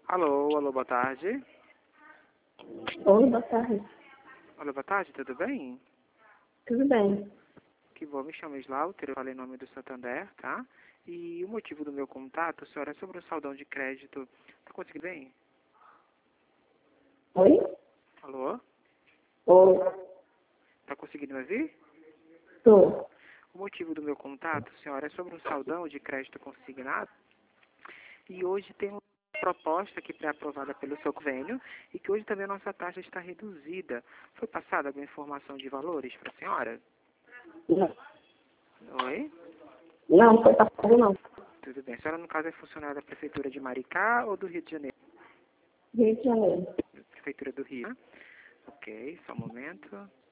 Alô, alô, boa tarde. Oi, boa tarde. Alô, boa tarde, tudo bem? Tudo bem? Que bom, me chamo Slaughter, eu falei em nome do Santander, tá? E o motivo do meu contato, senhora, é sobre um saldão de crédito. Tá conseguindo bem? Oi? Alô? Oi. Tá conseguindo me ouvir? Tô. O motivo do meu contato, senhora, é sobre um saldão de crédito consignado. E hoje tem uma proposta aqui pré-aprovada pelo seu convênio e que hoje também a nossa taxa está reduzida. Foi passada alguma informação de valores para a senhora? Não, Oi? não foi passado não. Tudo bem. A senhora, no caso, é funcionária da Prefeitura de Maricá ou do Rio de Janeiro? Rio de Janeiro. Prefeitura do Rio. Ok, só um momento.